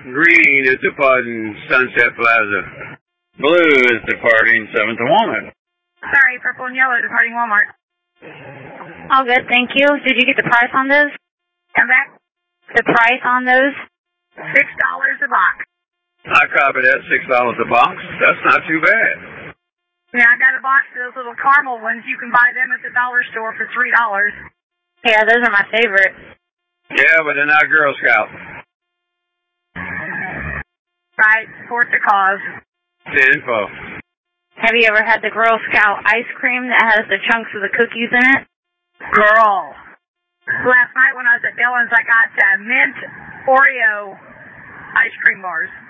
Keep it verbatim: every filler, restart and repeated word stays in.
Green is departing Sunset Plaza. Blue is departing seventh and Walnut. Sorry, purple and yellow departing Walmart. All good, thank you. Did you get the price on those? Come back. The price on those? Six dollars a box. I copy that, six dollars a box. That's not too bad. Yeah, I got a box of those little caramel ones. You can buy them at the dollar store for three dollars. Yeah, those are my favorite. Yeah, but they're not Girl Scout. Right, support the cause. Info. Have you ever had the Girl Scout ice cream that has the chunks of the cookies in it? Girl. Last night when I was at Dylan's, I got uh, mint Oreo ice cream bars.